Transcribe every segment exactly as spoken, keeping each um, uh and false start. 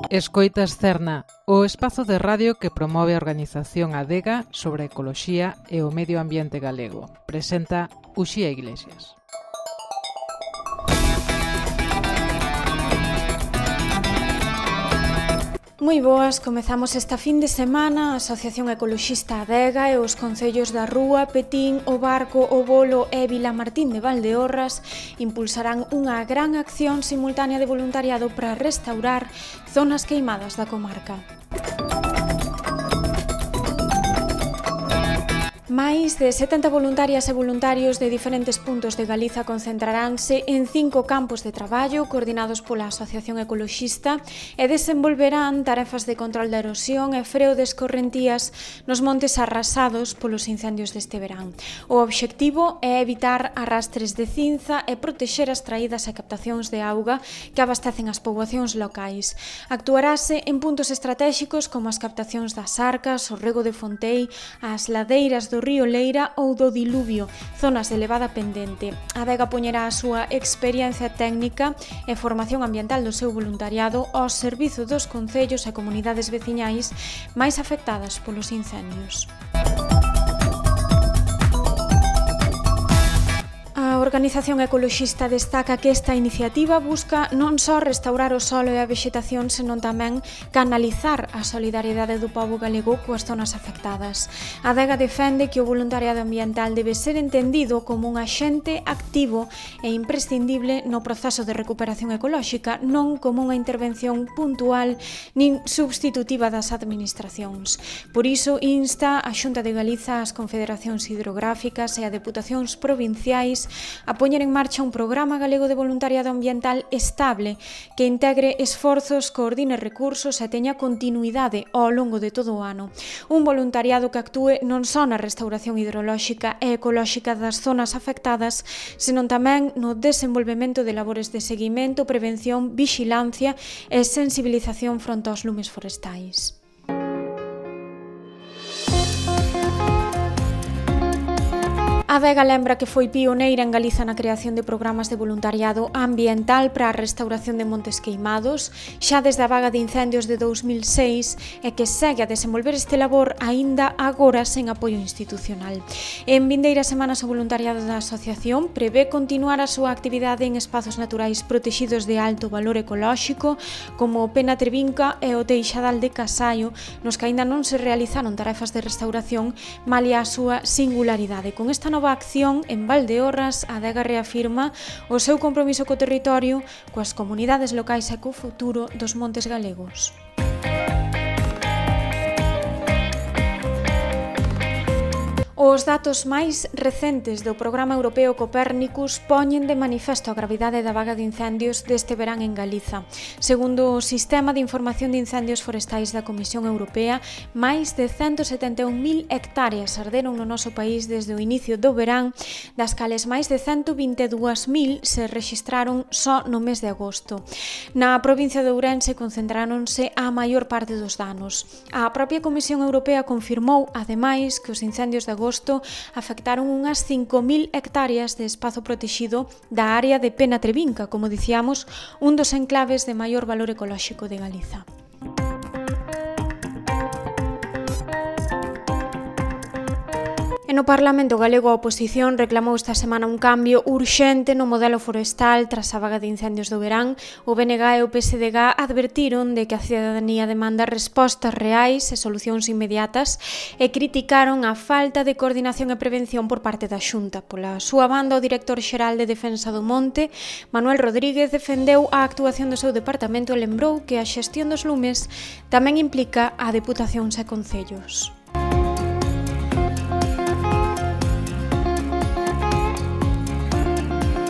Escoitas Cerna, o espazo de radio que promove a organización Adega sobre a ecoloxía e o medio ambiente galego. Presenta Uxía Iglesias. Moi boas, comezamos esta fin de semana a Asociación Ecoloxista Adega e os concellos da Rúa, Petín, O Barco, O Bolo e Vilamartín de Valdeorras impulsarán unha gran acción simultánea de voluntariado para restaurar zonas queimadas da comarca. Máis de setenta voluntarias e voluntarios de diferentes puntos de Galiza concentraránse en cinco campos de traballo coordinados pola Asociación Ecoloxista e desenvolverán tarefas de control da erosión e freo de escorrentías nos montes arrasados polos incendios deste verán. O obxectivo é evitar arrastres de cinza e protexer as traídas e captacións de auga que abastecen as poboacións locais. Actuarase en puntos estratéxicos como as captacións das arcas, o rego de Fontei, as ladeiras do río Leira ou do Diluvio, zonas de elevada pendente. A Adega poñerá a súa experiencia técnica e formación ambiental do seu voluntariado ao servizo dos concellos e comunidades veciñais máis afectadas polos incendios. A Organización Ecoloxista destaca que esta iniciativa busca non só restaurar o solo e a vexetación, senón tamén canalizar a solidariedade do pobo galego coas zonas afectadas. A Adega defende que o voluntariado ambiental debe ser entendido como un axente activo e imprescindible no proceso de recuperación ecolóxica, non como unha intervención puntual nin substitutiva das administracións. Por iso, insta a Xunta de Galiza, as confederacións hidrográficas e a deputacións provinciais a poñer en marcha un programa galego de voluntariado ambiental estable que integre esforzos, coordine recursos e teña continuidade ao longo de todo o ano. Un voluntariado que actúe non só na restauración hidrolóxica e ecolóxica das zonas afectadas, senón tamén no desenvolvemento de labores de seguimento, prevención, vixilancia e sensibilización fronte aos lumes forestais. A Adega lembra que foi pioneira en Galiza na creación de programas de voluntariado ambiental para a restauración de montes queimados, xa desde a vaga de incendios de dous mil seis, e que segue a desenvolver este labor aínda agora sen apoio institucional. En vindeiras semanas o voluntariado da asociación prevé continuar a súa actividade en espazos naturais protexidos de alto valor ecolóxico, como o Pena Trevinca e o Teixadal de Casaio, nos que aínda non se realizaron tarefas de restauración, malia a súa singularidade. Con esta nova acción en Valdeorras, a Adega reafirma o seu compromiso co territorio, coas comunidades locais e co futuro dos montes galegos. Os datos máis recentes do programa europeo Copérnicus poñen de manifesto a gravidade da vaga de incendios deste verán en Galiza. Segundo o Sistema de Información de Incendios Forestais da Comisión Europea, máis de ciento setenta e un mil hectáreas arderon no noso país desde o inicio do verán, das cales máis de ciento vinte e dúas mil se rexistraron só no mes de agosto. Na provincia de Ourense concentráronse a maior parte dos danos. A propia Comisión Europea confirmou, ademais, que os incendios de agosto afectaron unhas cinco mil hectáreas de espazo protexido da área de Pena Trevinca, como dicíamos, un dos enclaves de maior valor ecolóxico de Galiza. E no Parlamento galego a oposición reclamou esta semana un cambio urxente no modelo forestal tras a vaga de incendios do verán. O B N G e o P S D G advertiron de que a cidadanía demanda respostas reais e solucións inmediatas e criticaron a falta de coordinación e prevención por parte da Xunta. Pola súa banda, o director xeral de Defensa do Monte, Manuel Rodríguez, defendeu a actuación do seu departamento e lembrou que a xestión dos lumes tamén implica a deputacións e concellos.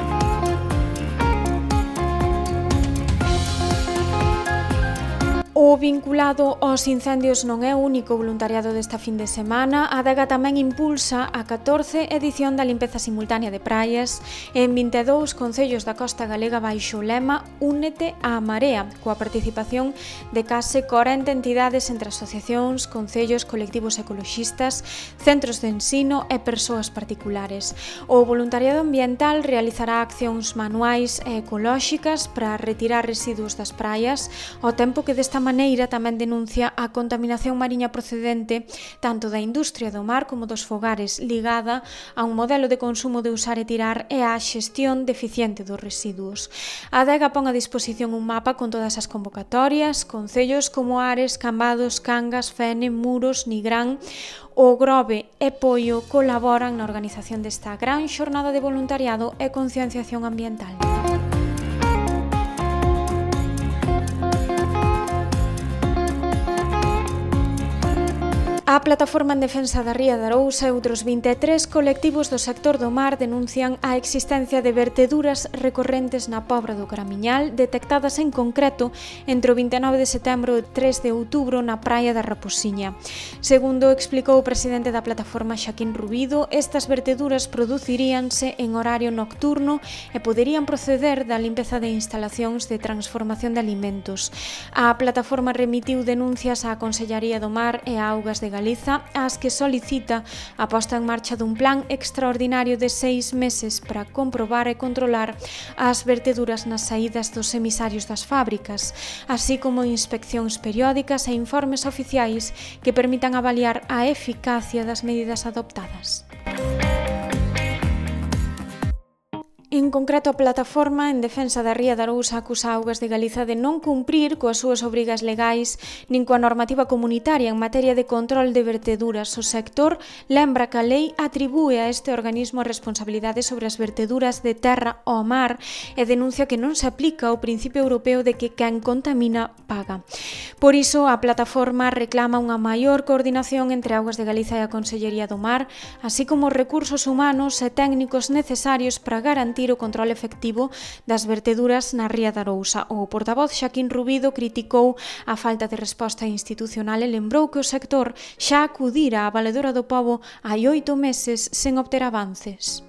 O O vinculado aos incendios non é o único voluntariado desta fin de semana. A Adega tamén impulsa a catorce edición da limpeza simultánea de praias en vinte e dous concellos da costa galega baixo o lema Únete á Marea, coa participación de case corenta entidades entre asociacións, concellos, colectivos ecoloxistas, centros de ensino e persoas particulares. O voluntariado ambiental realizará accións manuais e ecolóxicas para retirar residuos das praias, ao tempo que desta maneira tamén denuncia a contaminación mariña procedente tanto da industria do mar como dos fogares, ligada a un modelo de consumo de usar e tirar e á xestión deficiente dos residuos. A Adega pon a disposición un mapa con todas as convocatorias, concellos como Ares, Cambados, Cangas, Fene, Muros, Nigrán, O Grove e Poio colaboran na organización desta gran xornada de voluntariado e concienciación ambiental. A Plataforma en Defensa da Ría de Arousa e outros vinte e tres colectivos do sector do mar denuncian a existencia de verteduras recorrentes na Pobra do Caramiñal, detectadas en concreto entre o vinte e nove de setembro e tres de outubro na praia da Raposiña. Segundo explicou o presidente da Plataforma, Xaquín Rubido, estas verteduras produciríanse en horario nocturno e poderían proceder da limpeza de instalacións de transformación de alimentos. A Plataforma remitiu denuncias á Consellaría do Mar e a Augas de Galiza, as que solicita a posta en marcha dun plan extraordinario de seis meses para comprobar e controlar as verteduras nas saídas dos emisarios das fábricas, así como inspeccións periódicas e informes oficiais que permitan avaliar a eficacia das medidas adoptadas. En concreto, a Plataforma en Defensa da Ría de Arousa acusa a Augas de Galiza de non cumprir coas súas obrigas legais nin coa normativa comunitaria en materia de control de verteduras. O sector lembra que a lei atribúe a este organismo a responsabilidade sobre as verteduras de terra ao mar e denuncia que non se aplica o principio europeo de que quen contamina paga. Por iso, a Plataforma reclama unha maior coordinación entre Augas de Galiza e a Consellería do Mar, así como recursos humanos e técnicos necesarios para garantir o control efectivo das verteduras na Ría de Arousa. O portavoz Xaquín Rubido criticou a falta de resposta institucional e lembrou que o sector xa acudira á Valedora do Pobo hai oito meses sen obter avances.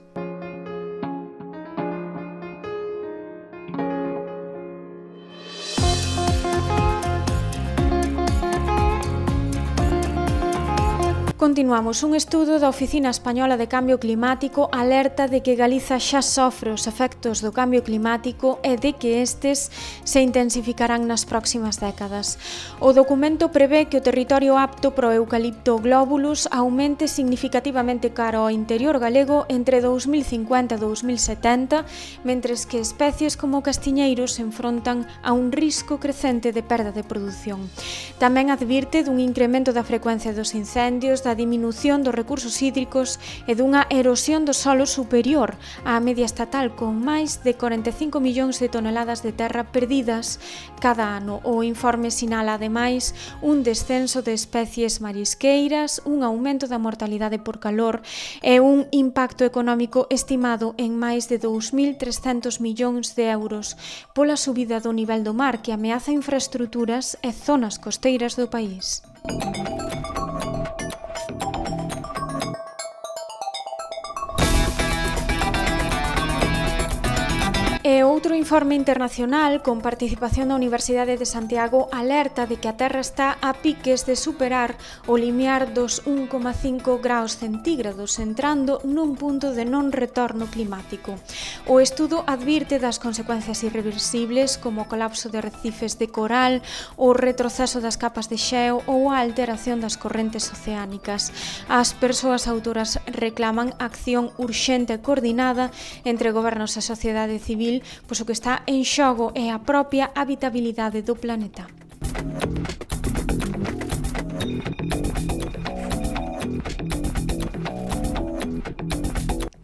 Continuamos. Un estudo da Oficina Española de Cambio Climático alerta de que Galiza xa sofre os efectos do cambio climático e de que estes se intensificarán nas próximas décadas. O documento prevé que o territorio apto para o eucalipto globulus aumente significativamente cara ao interior galego entre dous mil cincuenta e dous mil setenta, mentres que especies como o castiñeiro se enfrontan a un risco crecente de perda de produción. Tamén advirte dun incremento da frecuencia dos incendios, da diminución dos recursos hídricos e dunha erosión do solo superior á media estatal, con máis de corenta e cinco millóns de toneladas de terra perdidas cada ano. O informe sinala ademais un descenso de especies marisqueiras, un aumento da mortalidade por calor e un impacto económico estimado en máis de dous mil trescentos millóns de euros pola subida do nivel do mar que ameaza infraestruturas e zonas costeiras do país. E outro informe internacional con participación da Universidade de Santiago alerta de que a Terra está a piques de superar o limiar dos un coma cinco graus centígrados, entrando nun punto de non retorno climático. O estudo advirte das consecuencias irreversibles como o colapso de arrecifes de coral, o retroceso das capas de xeo ou a alteración das correntes oceánicas. As persoas autoras reclaman acción urxente e coordinada entre gobernos e sociedade civil, pois o que está en xogo é a propia habitabilidade do planeta.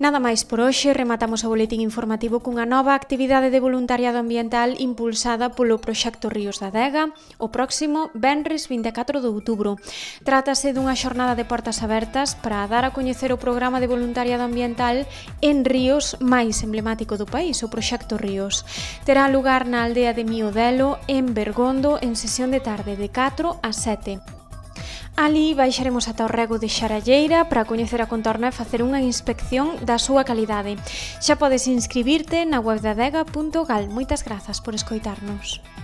Nada máis por hoxe, rematamos o boletín informativo cunha nova actividade de voluntariado ambiental impulsada polo Proxecto Ríos da Adega o próximo venres vinte e catro de outubro. Trátase dunha xornada de portas abertas para dar a coñecer o programa de voluntariado ambiental en ríos máis emblemático do país, o Proxecto Ríos. Terá lugar na aldea de Miodelo, en Bergondo, en sesión de tarde de catro a sete. Ali baixaremos ata o rego de Xaralleira para coñecer a contorna e facer unha inspección da súa calidade. Xa podes inscribirte na web de adega punto gal. Moitas grazas por escoitarnos.